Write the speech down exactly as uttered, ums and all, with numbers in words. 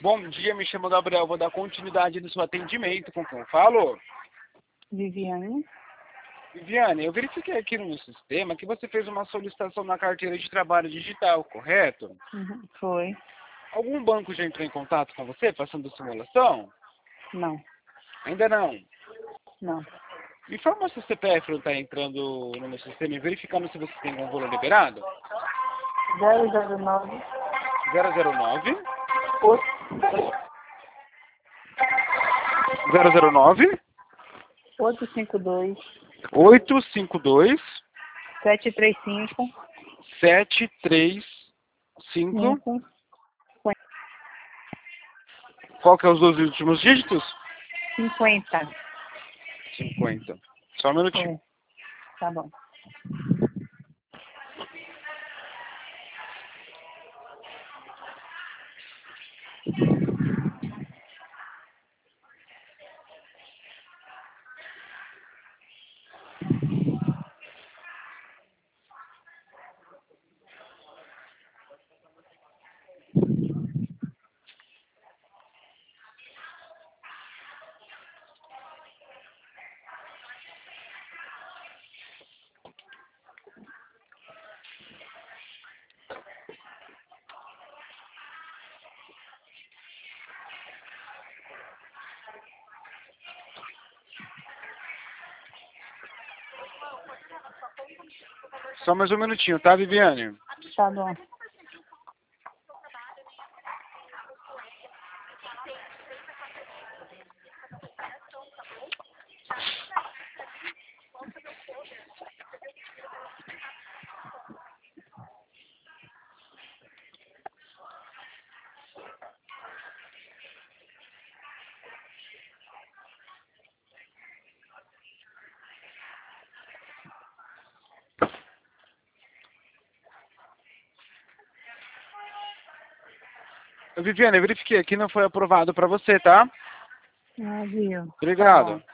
Bom dia, me chamo Gabriel, vou dar continuidade no seu atendimento. Com quem eu falo? Viviane. Viviane, eu verifiquei aqui no meu sistema que você fez uma solicitação na carteira de trabalho digital, correto? Uhum. Foi. Algum banco já entrou em contato com você, passando simulação? Não. Ainda não. Não. Me informa se o C P F não está entrando no meu sistema e verificando se você tem algum valor liberado? zero zero nove. zero zero nove. oito. zero zero nove. oito cinco dois. oito cinco dois. sete três cinco. sete três cinco. cinco. Qual que é os dois últimos dígitos? cinquenta. cinquenta. Só um minutinho. Foi. Tá bom. Só mais um minutinho, tá, Viviane? Tá bom. Viviane, eu verifiquei aqui, não foi aprovado para você, tá? Ah, viu. Tá Obrigado. bom.